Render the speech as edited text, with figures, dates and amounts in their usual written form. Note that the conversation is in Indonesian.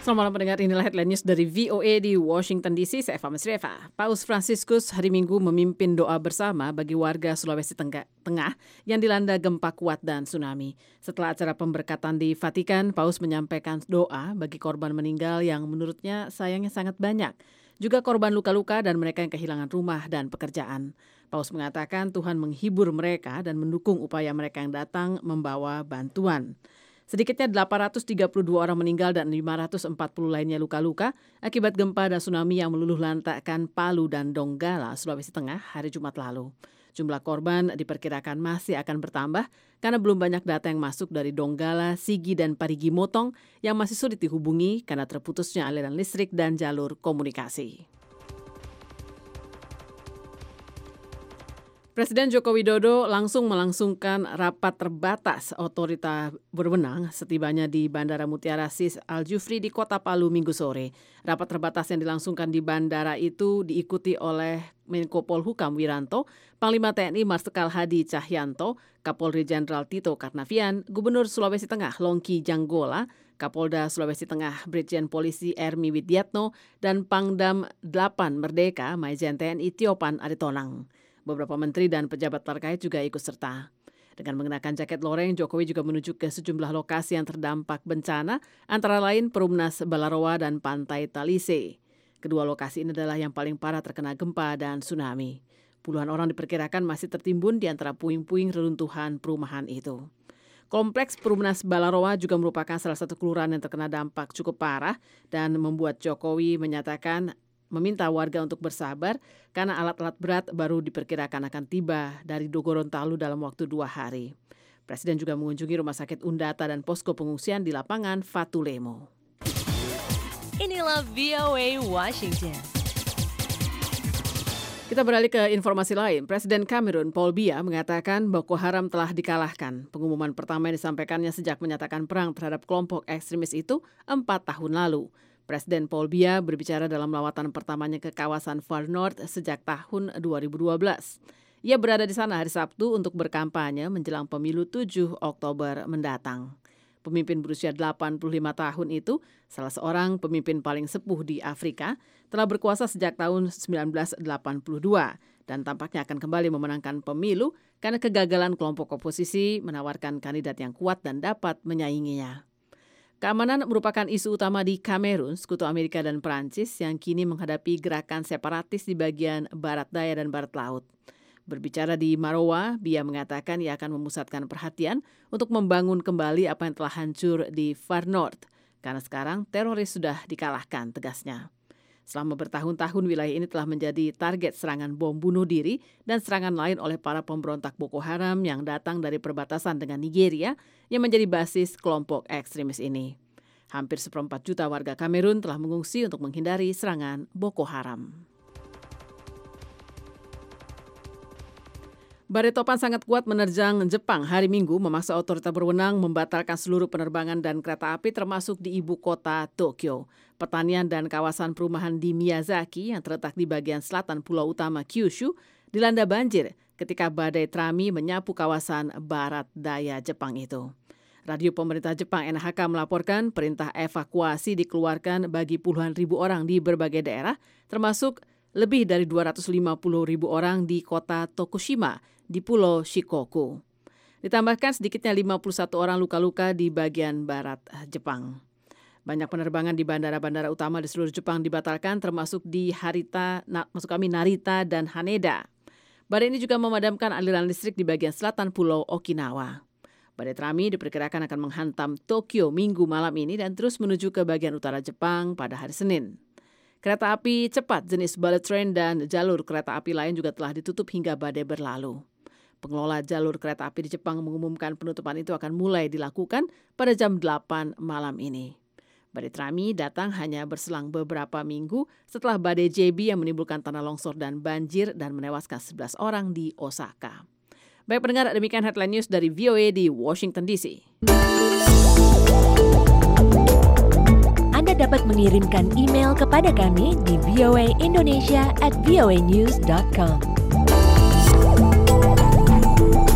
Selamat malam pendengar, inilah headline news dari VOA di Washington DC. Saya Eva Mesreva. Paus Fransiskus hari Minggu memimpin doa bersama bagi warga Sulawesi Tengah yang dilanda gempa kuat dan tsunami. Setelah acara pemberkatan di Vatikan, Paus menyampaikan doa bagi korban meninggal yang menurutnya sayangnya sangat banyak. Juga korban luka-luka dan mereka yang kehilangan rumah dan pekerjaan. Paus mengatakan Tuhan menghibur mereka dan mendukung upaya mereka yang datang membawa bantuan. Sedikitnya 832 orang meninggal dan 540 lainnya luka-luka akibat gempa dan tsunami yang meluluh lantakkan Palu dan Donggala, Sulawesi Tengah hari Jumat lalu. Jumlah korban diperkirakan masih akan bertambah karena belum banyak data yang masuk dari Donggala, Sigi, dan Parigi Motong yang masih sulit dihubungi karena terputusnya aliran listrik dan jalur komunikasi. Presiden Joko Widodo melangsungkan rapat terbatas otorita berwenang setibanya di Bandara Mutiara Sis Al Jufri di Kota Palu Minggu sore. Rapat terbatas yang dilangsungkan di bandara itu diikuti oleh Menko Polhukam Wiranto, Panglima TNI Marsikal Hadi Cahyanto, Kapolri Jenderal Tito Karnavian, Gubernur Sulawesi Tengah Longki Janggola, Kapolda Sulawesi Tengah Brigjen Polisi Ermi Widiatno, dan Pangdam 8 Merdeka Maijen TNI Tiopan Aritonang. Beberapa menteri dan pejabat terkait juga ikut serta. Dengan mengenakan jaket loreng, Jokowi juga menuju ke sejumlah lokasi yang terdampak bencana, antara lain Perumnas Balaroa dan Pantai Talise. Kedua lokasi ini adalah yang paling parah terkena gempa dan tsunami. Puluhan orang diperkirakan masih tertimbun di antara puing-puing reruntuhan perumahan itu. Kompleks Perumnas Balaroa juga merupakan salah satu kelurahan yang terkena dampak cukup parah dan membuat Jokowi meminta warga untuk bersabar karena alat-alat berat baru diperkirakan akan tiba dari Gorontalo dalam waktu 2 hari. Presiden juga mengunjungi Rumah Sakit Undata dan posko pengungsian di lapangan Fatulemo. Inilah VOA Washington. Kita beralih ke informasi lain. Presiden Kamerun Paul Biya mengatakan Boko Haram telah dikalahkan. Pengumuman pertama yang disampaikannya sejak menyatakan perang terhadap kelompok ekstremis itu 4 tahun lalu. Presiden Paul Biya berbicara dalam lawatan pertamanya ke kawasan Far North sejak tahun 2012. Ia berada di sana hari Sabtu untuk berkampanye menjelang pemilu 7 Oktober mendatang. Pemimpin berusia 85 tahun itu, salah seorang pemimpin paling sepuh di Afrika, telah berkuasa sejak tahun 1982 dan tampaknya akan kembali memenangkan pemilu karena kegagalan kelompok oposisi menawarkan kandidat yang kuat dan dapat menyainginya. Keamanan merupakan isu utama di Kamerun, sekutu Amerika dan Perancis yang kini menghadapi gerakan separatis di bagian barat daya dan barat laut. Berbicara di Marowa, Biya mengatakan ia akan memusatkan perhatian untuk membangun kembali apa yang telah hancur di Far North, karena sekarang teroris sudah dikalahkan, tegasnya. Selama bertahun-tahun wilayah ini telah menjadi target serangan bom bunuh diri dan serangan lain oleh para pemberontak Boko Haram yang datang dari perbatasan dengan Nigeria yang menjadi basis kelompok ekstremis ini. Hampir 1,4 juta warga Kamerun telah mengungsi untuk menghindari serangan Boko Haram. Badai topan sangat kuat menerjang Jepang hari Minggu memaksa otoritas berwenang membatalkan seluruh penerbangan dan kereta api termasuk di ibu kota Tokyo. Pertanian dan kawasan perumahan di Miyazaki yang terletak di bagian selatan pulau utama Kyushu dilanda banjir ketika badai Trami menyapu kawasan barat daya Jepang itu. Radio pemerintah Jepang NHK melaporkan perintah evakuasi dikeluarkan bagi puluhan ribu orang di berbagai daerah termasuk lebih dari 250 ribu orang di kota Tokushima di Pulau Shikoku. Ditambahkan sedikitnya 51 orang luka-luka di bagian barat Jepang. Banyak penerbangan di bandara-bandara utama di seluruh Jepang dibatalkan termasuk di Narita dan Haneda. Badai ini juga memadamkan aliran listrik di bagian selatan Pulau Okinawa. Badai Trami diperkirakan akan menghantam Tokyo Minggu malam ini dan terus menuju ke bagian utara Jepang pada hari Senin. Kereta api cepat jenis bullet train dan jalur kereta api lain juga telah ditutup hingga badai berlalu. Pengelola jalur kereta api di Jepang mengumumkan penutupan itu akan mulai dilakukan pada jam 8 malam ini. Badai Trami datang hanya berselang beberapa minggu setelah badai JB yang menimbulkan tanah longsor dan banjir dan menewaskan 11 orang di Osaka. Baik pendengar, demikian headline news dari VOA di Washington DC. Anda dapat mengirimkan email kepada kami di voaindonesia@voanews.com.